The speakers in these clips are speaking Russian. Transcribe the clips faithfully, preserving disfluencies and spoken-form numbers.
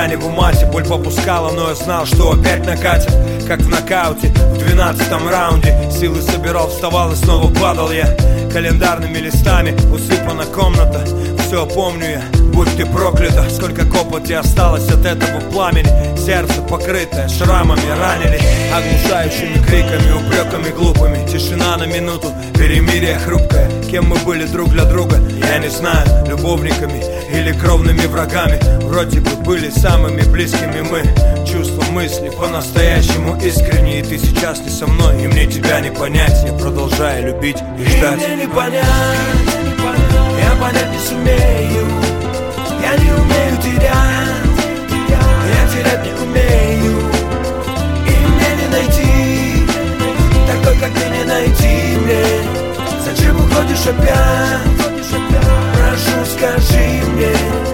меня не в умате. Боль попускала, но я знал, что опять накатит. Как в нокауте в двенадцатом раунде. Силы собирал, вставал и снова падал я. Календарными листами усыпана комната. Все помню я, будь ты проклята. Сколько копоти осталось от этого пламени. Сердце покрытое шрамами ранили. Оглушающими криками, упреками глупыми. Тишина на минуту, перемирие хрупкое. Кем мы были друг для друга, я не знаю. Любовниками или кровными врагами. Вроде бы были самыми близкими мы. Чувства, мысли по-настоящему искренние. Ты сейчас не со мной, и мне тебя не понять. Я продолжаю любить и ждать. И мне не понять, я понять не сумею. Я не умею терять, я терять не умею. И мне не найти такой, как ты, не найти мне. Зачем уходишь опять? Прошу, скажи мне.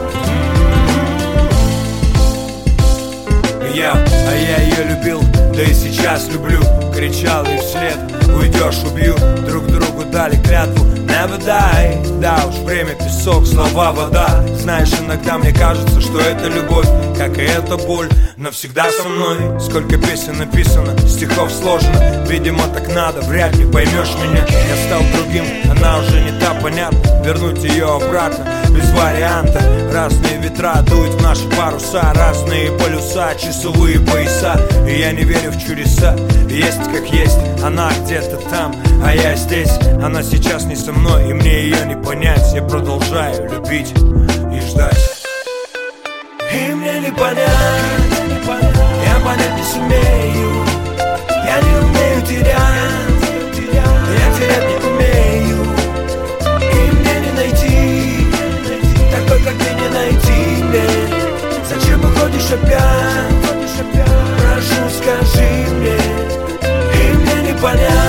Я, а я ее любил, да и сейчас люблю. Кричал ей вслед, уйдешь, убью. Друг другу дали клятву, never die. Да уж, время, песок, слова, вода. Знаешь, иногда мне кажется, что это любовь, как и эта боль, навсегда со мной. Сколько песен написано, стихов сложено. Видимо, так надо, вряд ли поймешь меня. Я стал другим, она уже не та, понятно. Вернуть ее обратно, без варианта. Разные ветра дуют в наши паруса. Разные полюса, часовые пояса. И я не верю в чудеса. Есть как есть, она где-то там, а я здесь. Она сейчас не со мной, и мне ее не понять. Я продолжаю любить и ждать. И мне не понять, я понять не сумею. Я не умею терять, я терять не умею. И мне не найти такой, как ты, не найти мне. Зачем уходишь опять? Прошу, скажи мне. И мне не понять.